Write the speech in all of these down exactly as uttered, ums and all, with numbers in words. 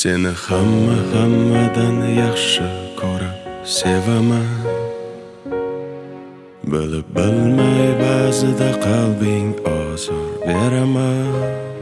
Seni hamma hammadan yaxshi ko'rib sevaman. Bilib bilmay ba'zida qalbing ozor beraman.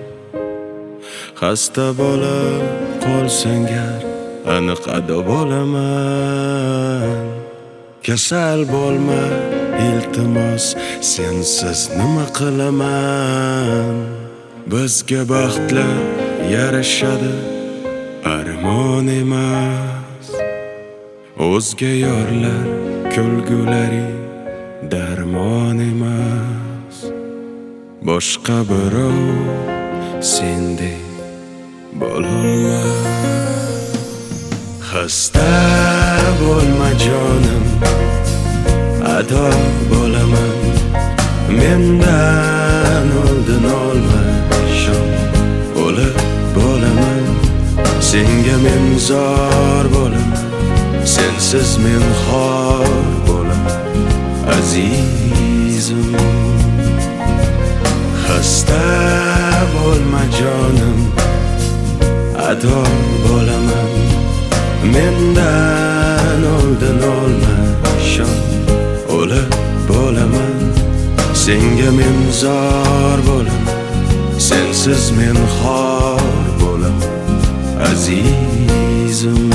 Xasta bo'lib qolsang gar aniq ado bo'laman. Kasal bo'lma iltimos, sensiz nima qilaman. Bizga baxtlar yarashadi, armon emas. O'zga yorlar kulgulari darmon emas. Boshqa birov sendek bo'lolmas. Xasta bo'lma jonim, ado bo'laman. Mendan oldin olma shon, o'lib bo'laman. Senga men zor bo'laman, sensiz men xor bo'laman. Azizim, xasta bo'lma jonim, ado bo'laman. Mendan oldin olma shon, o'lib bo'laman. Senga men zor bo'laman, sensiz men xor bo'laman. Azizim,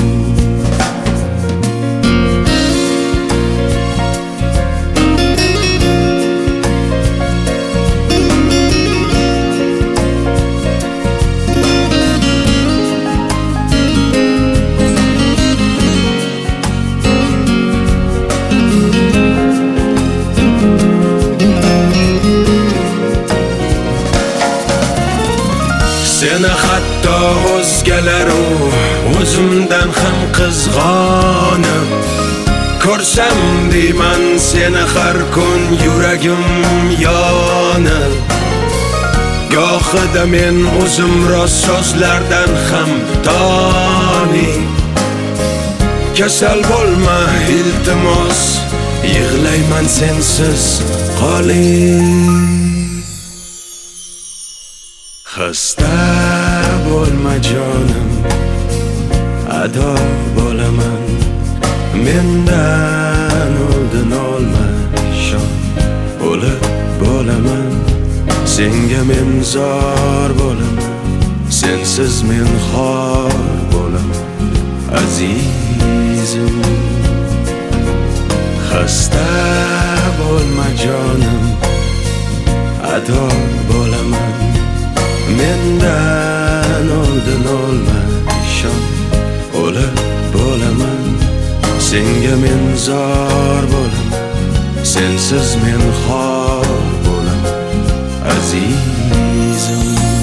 seni hatto o'zgalar o'zimdan ham qizg'onib ko'rsam deyman seni har kun yuragim yonib. Gohida men o'zim rost so'zlardan ham toni. Kasal bo'lma iltimos, yig'layman sensiz qoling. Xasta bo'lma jonim, ado bo'laman. Mendan oldin olma shon, o'lib bo'laman. Senga men zor bo'laman, sensiz men xor bo'laman. Azizim, xasta bo'lma jonim, ado bo'laman. Mendan oldin olma shon, o'lib bo'laman. Senga men zor bo'laman, sensiz men xor bo'laman. Azizim,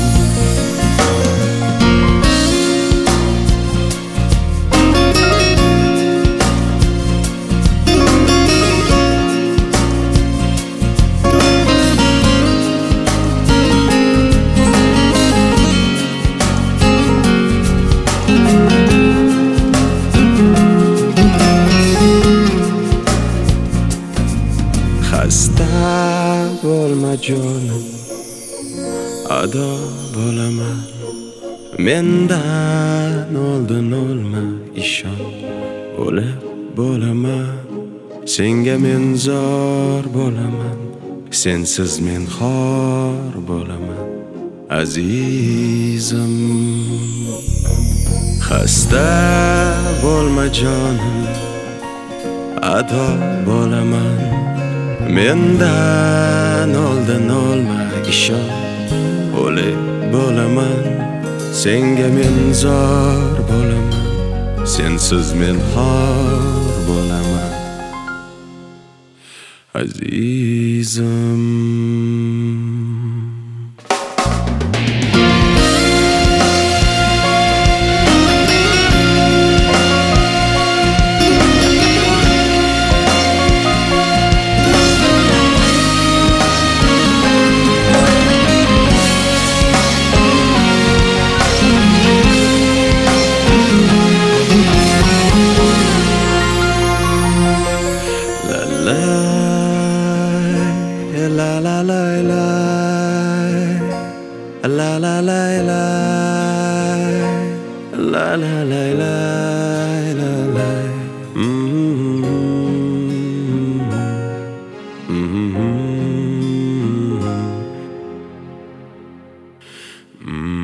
xasta bo'lma jonim, ado bo'laman. Mendan oldin olma ishon, o'lib bo'laman. Senga men zor bo'laman, sensiz men xor bo'laman. Azizim, xasta bo'lma jonim, ado bo'laman. Mendan oldin olma ishon, o'lib bo'laman. Senga men zor bo'laman, sensiz men xor bo'laman. Azizim, la la la la la la la la la. Mm-hmm. Mm-hmm. Mm-hmm.